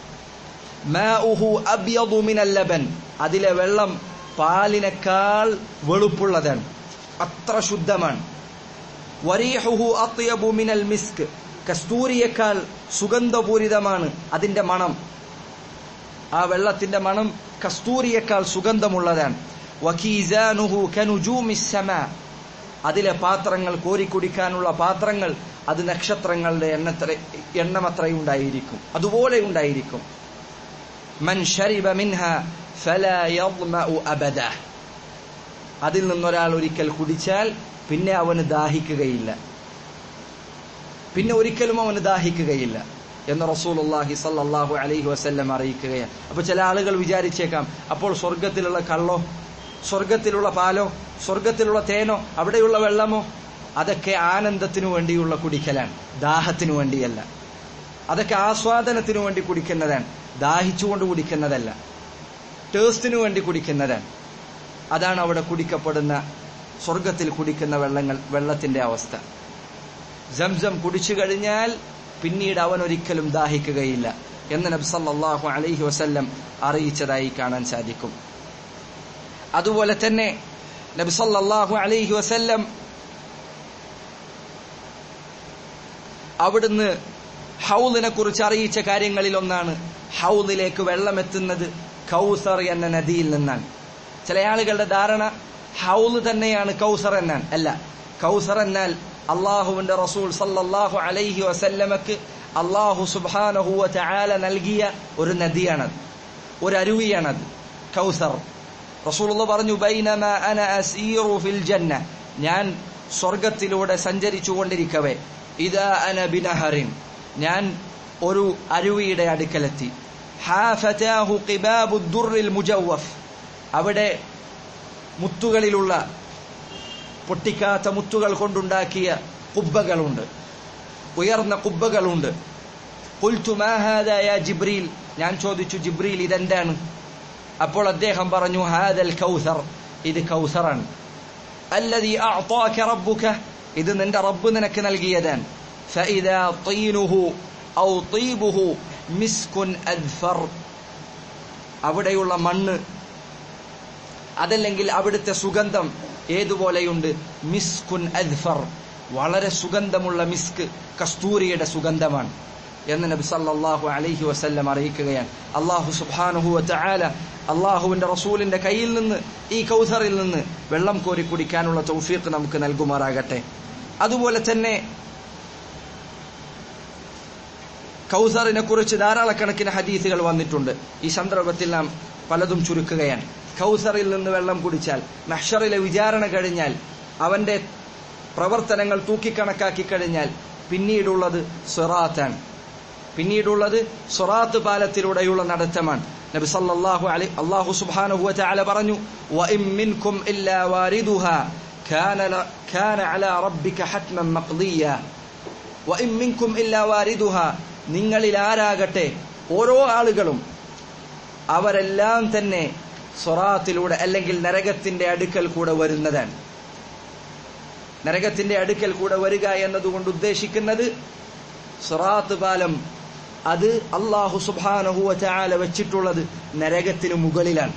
മാഉഹു അബ്യദു മിനൽ ലബൻ, അതിലെ വെള്ളം പാലിനേക്കാൾ വെളുപ്പുള്ളതാണ്, അത്ര ശുദ്ധമാണ്. വരീഹുഹു അത്യബു മിനൽ മിസ്ക്, കസ്തൂരിയേക്കാൾ സുഗന്ധപൂരിതമാണ് അതിന്റെ മണം. ആ വെള്ളത്തിന്റെ മണം കസ്തൂരിയേക്കാൾ സുഗന്ധമുള്ളതാണ്. വകീസാനുഹു കനുജൂമിസ് സമാ, അതിലെ പാത്രങ്ങൾ, കോരിക്കുടിക്കാനുള്ള പാത്രങ്ങൾ, അത് നക്ഷത്രങ്ങളുടെ എണ്ണമത്രയുണ്ടായിരിക്കും, അതുപോലെ ഉണ്ടായിരിക്കും. മൻ ശരിബ മിൻഹാ ഫലാ യദ്മഉ അബദ, അതിൽ നിന്നൊരാൾ ഒരിക്കൽ കുടിച്ചാൽ പിന്നെ അവന് ദാഹിക്കുകയില്ല, പിന്നെ ഒരിക്കലും അവന് ദാഹിക്കുകയില്ല എന്ന് റസൂലുള്ളാഹി സ്വല്ലല്ലാഹു അലൈഹി വസല്ലം അറിയിക്കുകയാണ്. അപ്പൊ ചില ആളുകൾ വിചാരിച്ചേക്കാം, അപ്പോൾ സ്വർഗത്തിലുള്ള കള്ളോ, സ്വർഗത്തിലുള്ള പാലോ, സ്വർഗത്തിലുള്ള തേനോ, അവിടെയുള്ള വെള്ളമോ, അതൊക്കെ ആനന്ദത്തിനു വേണ്ടിയുള്ള കുടിക്കലാണ്, ദാഹത്തിനു വേണ്ടിയല്ല. അതൊക്കെ ആസ്വാദനത്തിനു വേണ്ടി കുടിക്കുന്നതാണ്, ദാഹിച്ചുകൊണ്ട് കുടിക്കുന്നതല്ല, ടേസ്റ്റിനു വേണ്ടി കുടിക്കുന്നതാണ്. അതാണ് അവിടെ കുടിക്കപ്പെടുന്ന, സ്വർഗത്തിൽ കുടിക്കുന്ന വെള്ളത്തിന്റെ അവസ്ഥ. സംസം കുടിച്ചു കഴിഞ്ഞാൽ പിന്നീട് അവൻ ഒരിക്കലും ദാഹിക്കുകയില്ല എന്ന് നബി സല്ലല്ലാഹു അലൈഹി വസല്ലം അറിയിച്ചതായി കാണാൻ സാധിക്കും. അതുപോലെ തന്നെ നബി സല്ലല്ലാഹു അലൈഹി വസല്ലം അവിടുന്ന് ഹൗദിനെ കുറിച്ച് അറിയിച്ച കാര്യങ്ങളിൽ ഒന്നാണ് ഹൗദിലേക്ക് വെള്ളമെത്തുന്നത് കൗസർ എന്ന നദിയിൽ നിന്നാണ്. ചില ആളുകളുടെ ധാരണ ഹൗദ് തന്നെയാണ് കൗസർ എന്നാണ്. അല്ല, കൗസർ എന്നാൽ അള്ളാഹുവിന്റെ റസൂൽ സല്ലല്ലാഹു അലൈഹി വസല്ലമക്ക് അള്ളാഹു സുബ്ഹാനഹു വ തആല നൽകിയ ഒരു നദിയാണത്, ഒരു അരുവിയാണത് കൗസർ. റസൂലുള്ളാഹി പറഞ്ഞു, ബൈനമാ അന അസീറു ഫിൽ ജന്ന, ഞാൻ സ്വർഗത്തിലൂടെ സഞ്ചരിച്ചുകൊണ്ടിരിക്കവേ, ഇദാ അന ബിനഹറിൻ, ഞാൻ ഒരു അരുവിയുടെ അടുക്കലെത്തി. ഹാഫതാഹു ഖിബാബു ദുർറിൽ മുജവ്വഫ്, അവിടെ മുത്തുകളിലുള്ള പൊട്ടിക്കാത്ത മുത്തുകൾ കൊണ്ടുണ്ടാക്കിയ കുബ്ബകളുണ്ട്, ഉയർന്ന കുബ്ബകളുണ്ട്. ഖുൽതു മാ ഹാദാ യാ ജിബ്രീൽ, ഞാൻ ചോദിച്ചു, ജിബ്രീൽ ഇതെന്താണ്? അപ്പോൾ അദ്ദേഹം പറഞ്ഞു, ഹാദൽ കൗസർ, ഇത് കൗസറാണ്. അല്ലദീ അഅതാക റബ്ബുക, ഇത് നിന്റെ റബ്ബ് നിനക്ക് നൽകിയതാണ്. ഫഇദാ തീനുഹു ഔ തീബുഹു മിസ്കുൻ അദ്ഫർ, അവിടെയുള്ള മണ്ണ് അതല്ലെങ്കിൽ അവിടുത്തെ സുഗന്ധം ഏതുപോലെയുണ്ട്? മിസ്കുൻ അദ്ഫർ, വളരെ സുഗന്ധമുള്ള മിസ്ക്, കസ്തൂരിയുടെ സുഗന്ധമാണ് എന്ന് നബി സല്ലല്ലാഹു അലൈഹി വസല്ലം അറിയിക്കുകയാണ്. അല്ലാഹു സുബ്ഹാനഹു വ തആല അല്ലാഹുവിന്റെ റസൂലിന്റെ കയ്യിൽ നിന്ന് ഈ കൗസറിൽ നിന്ന് വെള്ളം കോരി കുടിക്കാനുള്ള തൗഫീഖ് നമുക്ക് നൽകുമാറാകട്ടെ. അതുപോലെ തന്നെ കൗസറിനെ കുറിച്ച് ധാരാളക്കണക്കിന് ഹദീസുകൾ വന്നിട്ടുണ്ട്. ഈ സന്ദർഭത്തിൽ നാം പലതും ചുരുക്കുകയാണ്. കൗസറിൽ നിന്ന് വെള്ളം കുടിച്ചാൽ, മഹ്ശറിലെ വിചാരണ കഴിഞ്ഞാൽ, അവന്റെ പ്രവർത്തനങ്ങൾ തൂക്കിക്കണക്കാക്കി കഴിഞ്ഞാൽ പിന്നീടുള്ളത് സിറാത്താണ്. പിന്നീടുള്ളത് സിറാത്ത് പാലത്തിലൂടെയുള്ള നടത്തമാണ്. നബി സല്ലല്ലാഹു അലൈഹി അല്ലാഹു സുബ്ഹാനഹു വ തആല പറഞ്ഞു, വഇൻ മിൻകും ഇല്ലാ വാരിദുഹാ കാന അലാ റബ്ബിക ഹത്മൻ മഖ്ദിയ. വഇൻ മിൻകും ഇല്ലാ വാരിദുഹാ, നിങ്ങളിൽ ആരാകട്ടെ, ഓരോ ആളുകളും അവരെല്ലാം തന്നെ സിറാത്തിലൂടെ അല്ലെങ്കിൽ നരകത്തിന്റെ അടുക്കൽ കൂടെ വരുന്നതാണ്. നരകത്തിന്റെ അടുക്കൽ കൂടെ വരിക എന്നതുകൊണ്ട് ഉദ്ദേശിക്കുന്നത് സിറാത്ത് പാലം, അത് അല്ലാഹു സുബ്ഹാനഹു വ തആല വെച്ചിട്ടുള്ളത് നരകത്തിനു മുകളിലാണ്.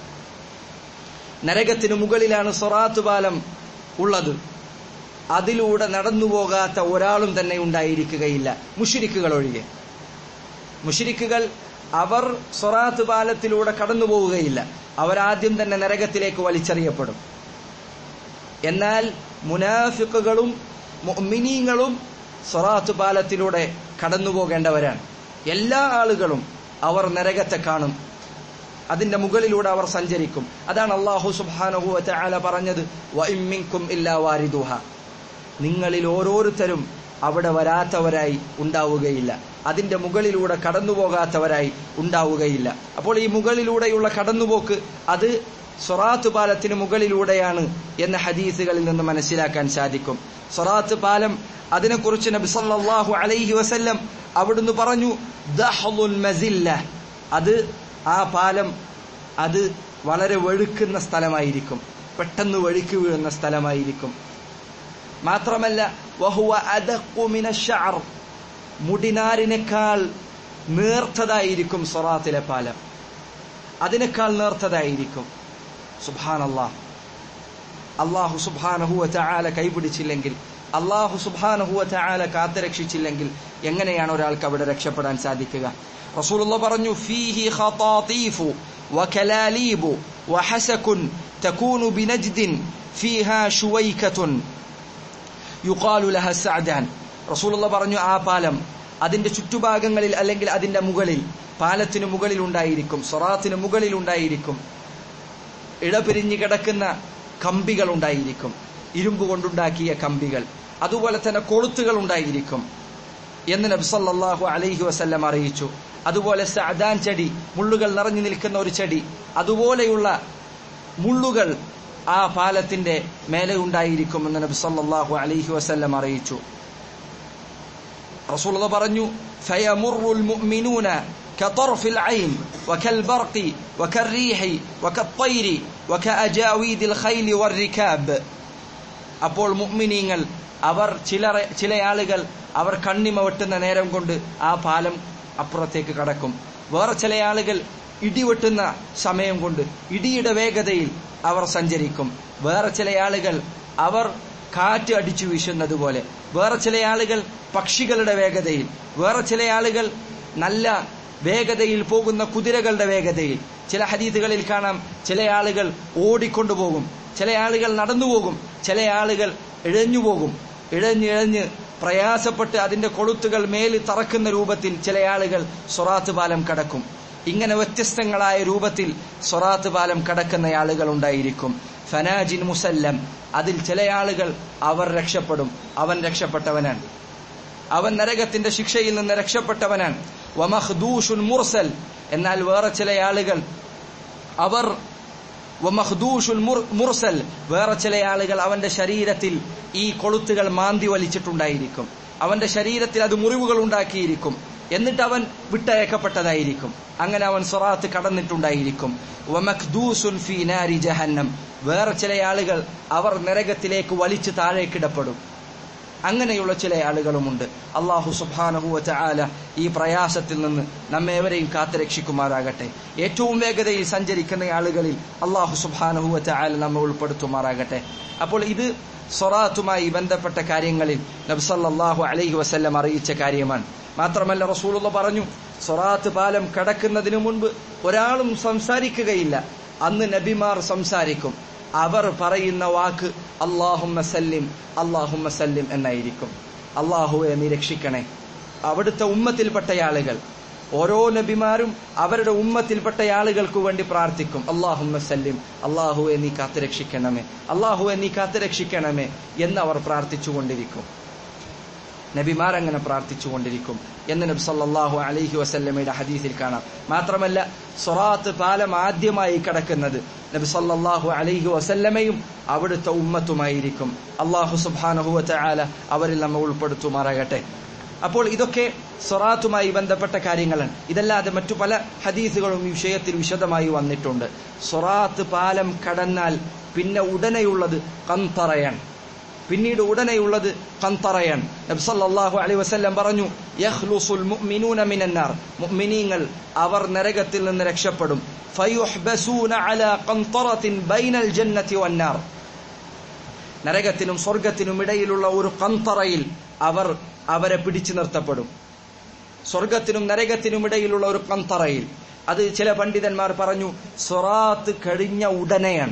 നരകത്തിനു മുകളിലാണ് സിറാത്ത് പാലം ഉള്ളത്. അതിലൂടെ നടന്നു പോകാത്ത ഒരാളും തന്നെ ഉണ്ടായിരിക്കുകയില്ല, മുശ്രിക്കുകൾ ഒഴികെ. മുശ്രിക്കുകൾ അവർ സിറാത്ത് പാലത്തിലൂടെ കടന്നു പോവുകയില്ല, അവരാദ്യം തന്നെ നരകത്തിലേക്ക് വലിച്ചെറിയപ്പെടും. എന്നാൽ മുനാഫിഖുകളും മുഅ്മിനീങ്ങളും സിറാത്ത് പാലത്തിലൂടെ കടന്നു പോകേണ്ടവരാണ്. എല്ലാ ആളുകളും അവർ നരകത്തെ കാണും, അതിന്റെ മുകളിലൂടെ അവർ സഞ്ചരിക്കും. അതാണ് അല്ലാഹു സുബ്ഹാനഹു വ തആല പറഞ്ഞത്, വഇൻ മിൻകും ഇല്ലാ വാരിദുഹാ, നിങ്ങളിൽ ഓരോരുത്തരും അവിടെ വരാത്തവരായി ഉണ്ടാവുകയില്ല, അതിന്റെ മുകളിലൂടെ കടന്നുപോകാത്തവരായി ഉണ്ടാവുകയില്ല. അപ്പോൾ ഈ മുകളിലൂടെയുള്ള കടന്നുപോക്ക് അത് സിറാത്ത് പാലത്തിന് മുകളിലൂടെയാണ് എന്ന ഹദീസുകളിൽ നിന്ന് മനസ്സിലാക്കാൻ സാധിക്കും. സിറാത്ത് പാലം, അതിനെക്കുറിച്ച് നബി സല്ലല്ലാഹു അലൈഹി വസല്ലം അവിടുന്ന് പറഞ്ഞു, ദഹ്ലുൽ മസില്ല, അത് ആ പാലം അത് വളരെ വഴുക്കുന്ന സ്ഥലമായിരിക്കും, പെട്ടെന്ന് വഴുക്കി വീഴുന്ന സ്ഥലമായിരിക്കും. മാത്രമല്ല, വഹുവ അദഖു മിനശ്ശഅർ, മുടിനാരിനേക്കാൾ നേർത്തതായിരിക്കും സിറാത്തിലെ പാലം, അതിനേക്കാൾ നേർത്തതായിരിക്കും. സുബ്ഹാനല്ലാഹ്, അല്ലാഹു സുബ്ഹാനഹു വ തആല കൈപിടിച്ചില്ലെങ്കിൽ, അല്ലാഹു സുബ്ഹാനഹു വ തആല കാത്തുരക്ഷിച്ചില്ലെങ്കിൽ എങ്ങനെയാണ് ഒരാൾക്ക് അവിടെ രക്ഷപ്പെടാൻ സാധിക്കുക? റസൂലുള്ളാഹി പറഞ്ഞു, ഫീഹി ഖതാതീഫു വകലാലീബു വഹസകുൻ തകൂനു ബിനജ്ദിൻ ഫീഹാ ശുവൈകത്തുൻ യുഖാലു ലഹ സഅദാൻ. റസൂലുള്ളാഹി പറഞ്ഞു, ആ പാലം അതിന്റെ ചുറ്റുഭാഗങ്ങളിൽ അല്ലെങ്കിൽ അതിന്റെ മുകളിൽ, പാലത്തിന് മുകളിൽ ഉണ്ടായിരിക്കും, സിറാത്തിന് മുകളിൽ ഉണ്ടായിരിക്കും, ഇടപിരിഞ്ഞു കിടക്കുന്ന കമ്പികൾ ഉണ്ടായിരിക്കും, ഇരുമ്പ് കൊണ്ടുണ്ടാക്കിയ കമ്പികൾ, അതുപോലെ തന്നെ കൊളുത്തുകൾ ഉണ്ടായിരിക്കും എന്ന് നബി സല്ലല്ലാഹു അലൈഹി വസല്ലം അറിയിച്ചു. അതുപോലെ സഅദാൻ ചെടി, മുള്ളുകൾ നിറഞ്ഞു നിൽക്കുന്ന ഒരു ചെടി, അതുപോലെയുള്ള മുള്ളുകൾ ആ പാലത്തിന്റെ മേലെ ഉണ്ടായിരിക്കുമെന്ന് നബി സല്ലല്ലാഹു അലൈഹി വസല്ലം അറിയിച്ചു. റസൂലുള്ളാഹി പറഞ്ഞു, ഫയമുറുൽ മുഅ്മിനൂന കതർഫിൽ ഐൻ വകൽബർഖി വകർരീഹി വകത്തൈരി വകഅജാവീദിൽ ഖൈലി വർരികാബ്. അപ്പോൾ മുഅ്മിനീങ്ങൾ, അവർ ചില ആളുകൾ അവർ കണ്ണിമ വെട്ടുന്ന നേരം കൊണ്ട് ആ പാലം അപ്പുറത്തേക്ക് കടക്കും. വേറെ ചില ആളുകൾ ഇടിവെട്ടുന്ന സമയം കൊണ്ട്, ഇടിയുടെ വേഗതയിൽ അവർ സഞ്ചരിക്കും. വേറെ ചില ആളുകൾ അവർ കാറ്റ് അടിച്ചു വീശുന്നത് പോലെ, വേറെ ചില ആളുകൾ പക്ഷികളുടെ വേഗതയിൽ, വേറെ ചില ആളുകൾ നല്ല വേഗതയിൽ പോകുന്ന കുതിരകളുടെ വേഗതയിൽ. ചില ഹദീസുകളിൽ കാണാം ചില ആളുകൾ ഓടിക്കൊണ്ടുപോകും, ചില ആളുകൾ നടന്നുപോകും, ചില ആളുകൾ ഇഴഞ്ഞുപോകും. ഇഴഞ്ഞ് പ്രയാസപ്പെട്ട് അതിന്റെ കൊളുത്തുകൾ മേല് തറക്കുന്ന രൂപത്തിൽ ചില ആളുകൾ സ്വറാത്ത് പാലം കടക്കും. ഇങ്ങനെ വ്യത്യസ്തങ്ങളായ രൂപത്തിൽ സ്വറാത്ത് പാലം കടക്കുന്ന ആളുകൾ ഉണ്ടായിരിക്കും. ഫനാജിൻ മുസല്ലം, അതിൽ ചില ആളുകൾ അവർ രക്ഷപ്പെടും, അവൻ രക്ഷപ്പെട്ടവനാണ്, അവൻ നരകത്തിന്റെ ശിക്ഷയിൽ നിന്ന് രക്ഷപ്പെട്ടവനാണ്. വമഖ്ദൂഷുൻ മുർസൽ, എന്നാൽ വേറെ ചില ആളുകൾ അവർ വമഖ്ദൂഷുൽ മുർസൽ, വേറെ ചില ആളുകൾ അവന്റെ ശരീരത്തിൽ ഈ കൊളുത്തുകൾ മാന്തി വലിച്ചിട്ടുണ്ടായിരിക്കും, അവന്റെ ശരീരത്തിൽ അത് മുറിവുകൾ ഉണ്ടാക്കിയിരിക്കും, എന്നിട്ട് അവൻ വിട്ടയക്കപ്പെട്ടതായിരിക്കും. അങ്ങനെ അവൻ സിറാത്ത് കടന്നിട്ടുണ്ടായിരിക്കും. വമഖ്ദൂസുൻ ഫീ നാരി ജഹന്നം, വേറെ ചില ആളുകൾ അവർ നരകത്തിലേക്ക് വലിച്ചു താഴേക്കിടപ്പെടും. അങ്ങനെയുള്ള ചില ആളുകളുമുണ്ട്. അല്ലാഹു സുബ്ഹാനഹു വ തആല ഈ പ്രയാസത്തിൽ നിന്ന് നമ്മേവരെയും കാത്തുരക്ഷിക്കുമാറാകട്ടെ. ഏറ്റവും വേഗതയിൽ സഞ്ചരിക്കുന്ന ആളുകളിൽ അല്ലാഹു സുബ്ഹാനഹു വ തആല നമ്മെ ഉൾപ്പെടുത്തുമാറാകട്ടെ. അപ്പോൾ ഇത് സ്വറാത്തുമായി ബന്ധപ്പെട്ട കാര്യങ്ങളിൽ നബി സല്ലല്ലാഹു അലൈഹി വസല്ലം അറിയിച്ച കാര്യമാണ്. മാത്രമല്ല റസൂലുള്ളാഹി പറഞ്ഞു, സ്വറാത്ത് പാലം കടക്കുന്നതിനു മുൻപ് ഒരാളും സംസാരിക്കുകയില്ല. അന്ന് നബിമാർ സംസാരിക്കും. അവർ പറയുന്ന വാക്ക് അല്ലാഹുമ്മ സല്ലിം അല്ലാഹുമ്മ സല്ലിം എന്നായിരിക്കും. അല്ലാഹുവേ നീ രക്ഷിക്കണേ. അവിടുത്തെ ഉമ്മത്തിൽപ്പെട്ട ആളുകൾ, ഓരോ നബിമാരും അവരുടെ ഉമ്മത്തിൽപ്പെട്ട ആളുകൾക്ക് വേണ്ടി പ്രാർത്ഥിക്കും. അല്ലാഹുമ്മ സല്ലിം, അല്ലാഹുവേ നീ കാത്തുരക്ഷിക്കണമേ, അല്ലാഹുവേ നീ കാത്തുരക്ഷിക്കണമേ എന്ന് അവർ പ്രാർത്ഥിച്ചുകൊണ്ടിരിക്കും. നബിമാർ അങ്ങനെ പ്രാർത്ഥിച്ചുകൊണ്ടിരിക്കും എന്ന് നബി സല്ലല്ലാഹു അലൈഹി വസല്ലമയുടെ ഹദീസിൽ കാണാം. മാത്രമല്ല സ്വറാത്ത് പാലം ആദ്യമായി കടക്കുന്നത് നബി സല്ലല്ലാഹു അലൈഹി വസല്ലമയും അവിടുത്തെ ഉമ്മത്തുമായിരിക്കും. അല്ലാഹു സുബ്ഹാനഹു വ തആല അവരിൽ നമ്മെ ഉൾപ്പെടുത്തുമാറാകട്ടെ. അപ്പോൾ ഇതൊക്കെ സ്വറാത്തുമായി ബന്ധപ്പെട്ട കാര്യങ്ങളാണ്. ഇതല്ലാതെ മറ്റു പല ഹദീസുകളും ഈ വിഷയത്തിൽ വിശദമായി വന്നിട്ടുണ്ട്. സ്വറാത്ത് പാലം കടന്നാൽ പിന്നെ ഉടനെയുള്ളത് ഖന്തറയാണ്. പിന്നീട് ഉടനെയുള്ളത് ഖന്തറയാണ്. നബി സല്ലല്ലാഹു അലൈഹി വസല്ലം പറഞ്ഞു, യഖ്ലുസുൽ മുഅ്മിനൂന മിനന്നാർ, മുഅ്മിനീങ്ങൾ അവർ നരകത്തിൽ നിന്ന് രക്ഷപ്പെടും. ഫയുഹ്ബസൂന അലാ ഖന്തറത്തിൻ ബൈനൽ ജന്നതി വന്നാർ, നരകത്തിനും സ്വർഗ്ഗത്തിനും ഇടയിലുള്ള ഒരു ഖന്തറയിൽ അവരെ പിടിച്ചു നിർത്തപ്പെടും. സ്വർഗ്ഗത്തിനും നരകത്തിനും ഇടയിലുള്ള ഒരു ഖന്തറയിൽ. അത് ചില പണ്ഡിതന്മാർ പറഞ്ഞു സ്വറാത്ത് കഴിഞ്ഞ ഉടനെയാണ്,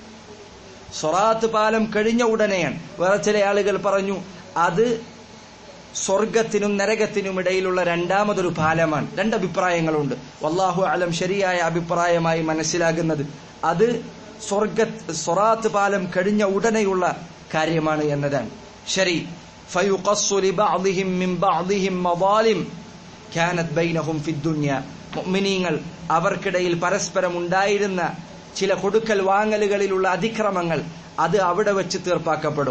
സ്വറാത്ത് പാലം കഴിഞ്ഞ ഉടനെയാണ്. വേറെ ചില ആളുകൾ പറഞ്ഞു അത് സ്വർഗത്തിനും നരകത്തിനും ഇടയിലുള്ള രണ്ടാമതൊരു പാലമാണ്. രണ്ടഭിപ്രായങ്ങളുണ്ട്. വല്ലാഹു അലം, ശരിയായ അഭിപ്രായമായി മനസ്സിലാകുന്നത് അത് സ്വറാത്ത് പാലം കഴിഞ്ഞ ഉടനെയുള്ള കാര്യമാണ് എന്നതാണ് ശരി. ഫയുഖസ്സു ലിബഅദിഹിം മിൻ ബഅദിഹിം മദാലിം കാനത് ബൈനഹും ഫിദ്ദുനിയ, മുഅ്മിനീങ്ങൾ അവർക്കിടയിൽ പരസ്പരം ഉണ്ടായിരുന്ന ചില കൊടുക്കൽ വാങ്ങലുകളിലുള്ള അതിക്രമങ്ങൾ അത് അവിടെ വെച്ച് തീർപ്പാക്കപ്പെടും.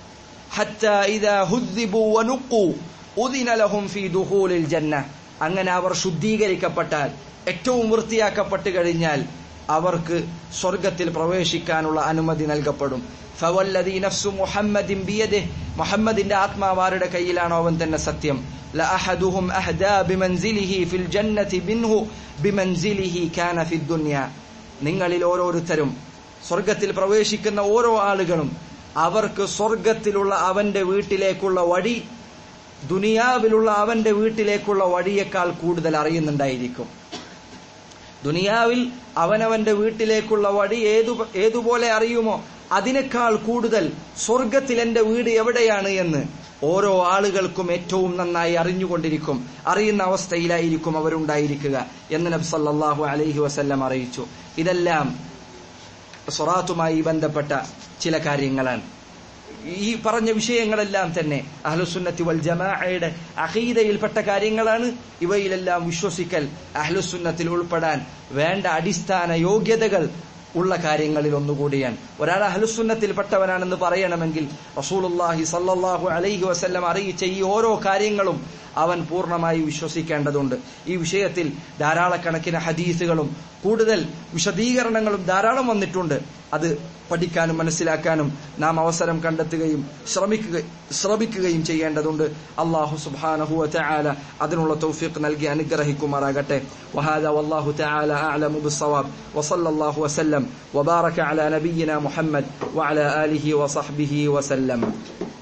ഹത്താ ഇദാ ഹുദ്ദിബു വനുഖു ഉദിന ലഹും ഫീ ദുഖൂലിൽ ജന്ന, അങ്ങനെ അവർ ശുദ്ധീകരിക്കപ്പെട്ടാൽ, ഏറ്റവും വൃത്തിയാക്കപ്പെട്ടു കഴിഞ്ഞാൽ അവർക്ക് സ്വർഗ്ഗത്തിൽ പ്രവേശിക്കാനുള്ള അനുമതി നൽകപ്പെടും. ഫവല്ലദീ നഫ്സു മുഹമ്മദിൻ ബിയദിഹി, മുഹമ്മദിന്റെ ആത്മാവാരുടെ കയ്യിലാണോ അവൻ തന്നെ സത്യം. ലഅഹദുഹും അഹ്ദാ ബിമൻസിലിഹി ഫിൽ ജന്നതി മിൻഹു ബിമൻസിലിഹി കാന ഫിദ്ദുനിയ, നിങ്ങളിൽ ഓരോരുത്തരും, സ്വർഗത്തിൽ പ്രവേശിക്കുന്ന ഓരോ ആളുകളും അവർക്ക് സ്വർഗത്തിലുള്ള അവന്റെ വീട്ടിലേക്കുള്ള വഴി ദുനിയാവിലുള്ള അവന്റെ വീട്ടിലേക്കുള്ള വഴിയേക്കാൾ കൂടുതൽ അറിയുന്നുണ്ടായിരിക്കും. ദുനിയാവിൽ അവനവന്റെ വീട്ടിലേക്കുള്ള വഴി ഏതുപോലെ അറിയുമോ അതിനേക്കാൾ കൂടുതൽ സ്വർഗത്തിൽ എന്റെ വീട് എവിടെയാണ് എന്ന് ഓരോ ആളുകൾക്കും ഏറ്റവും നന്നായി അറിഞ്ഞുകൊണ്ടിരിക്കും, അറിയുന്ന അവസ്ഥയിലായിരിക്കും അവരുണ്ടായിരിക്കുക എന്ന് നബി സല്ലല്ലാഹു അലൈഹി വസല്ലം അറിയിച്ചു. ഇതെല്ലാം സ്വറാത്തുമായി ബന്ധപ്പെട്ട ചില കാര്യങ്ങളാണ്. ഈ പറഞ്ഞ വിഷയങ്ങളെല്ലാം തന്നെ അഹ്ലുസുന്നത്തി വൽ ജമാഅയുടെ അഖീദയിൽപ്പെട്ട കാര്യങ്ങളാണ്. ഇവയിലെല്ലാം വിശ്വസിക്കൽ അഹ്ലുസുന്നത്തിൽ ഉൾപ്പെടാൻ വേണ്ട അടിസ്ഥാന യോഗ്യതകൾ ഉള്ള കാര്യങ്ങളിൽ ഒന്നുകൂടിയാണ്. ഒരാൾ അഹ്ലുസുന്നത്തിൽപ്പെട്ടവനാണെന്ന് പറയണമെങ്കിൽ റസൂലുള്ളാഹി സല്ലല്ലാഹു അലൈഹി വസല്ലം അറിയിച്ച ഈ ഓരോ കാര്യങ്ങളും അവൻ പൂർണ്ണമായി വിശ്വസിക്കേണ്ടതുണ്ട്. ഈ വിഷയത്തിൽ ധാരാളക്കണക്കിന് ഹദീസുകളും കൂടുതൽ വിശദീകരണങ്ങളും ധാരാളം വന്നിട്ടുണ്ട്. അത് പഠിക്കാനും മനസ്സിലാക്കാനും നാം അവസരം കണ്ടെത്തുകയും ശ്രമിക്കുകയും ചെയ്യേണ്ടതുണ്ട്. അല്ലാഹു സുബ്ഹാനഹു വ തആല അതിനുള്ള തൗഫീഖ് നൽകി അനുഗ്രഹിക്കുമാറാകട്ടെ. വഹാദാ വല്ലാഹു തആല അഅലമു ബിസ്സവാബ് വസല്ലല്ലാഹു വസല്ലം വബാറക അലാ നബിയിനാ മുഹമ്മദ് വഅലാ ആലിഹി വസഹ്ബിഹി വസല്ലം.